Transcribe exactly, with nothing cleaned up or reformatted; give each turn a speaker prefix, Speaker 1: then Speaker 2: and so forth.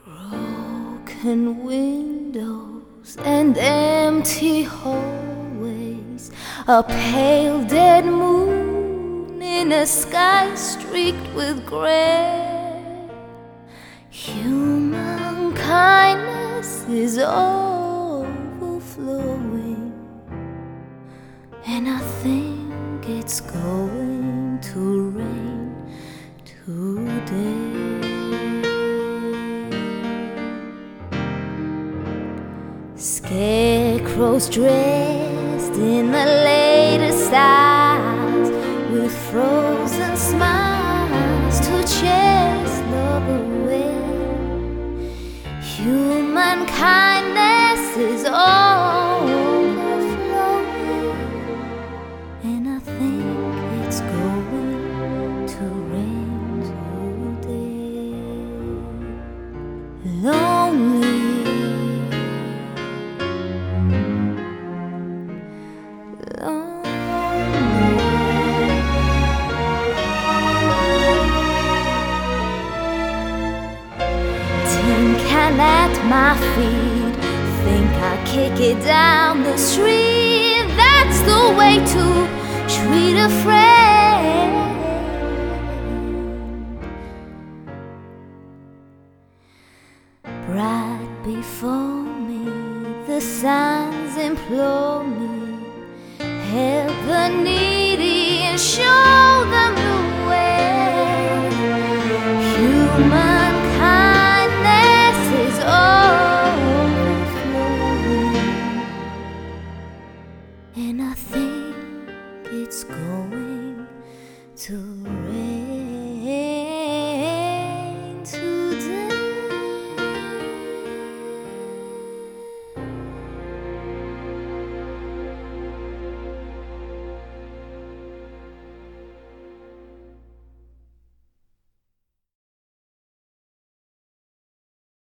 Speaker 1: Broken windows and empty hallways, a pale dead moon in a sky streaked with gray. Human kindness is overflowing, and I think it's going to rain today. Scarecrows dressed in the latest styles, with frozen smiles to chase love away. Human kindness is overflowing, and I think it's going to rain today. Lonely, can at my feet, think I kick it down the street. That's the way to treat a friend. Right before me, the signs implore me, help the needy and show them the way. Human and I think it's going to rain.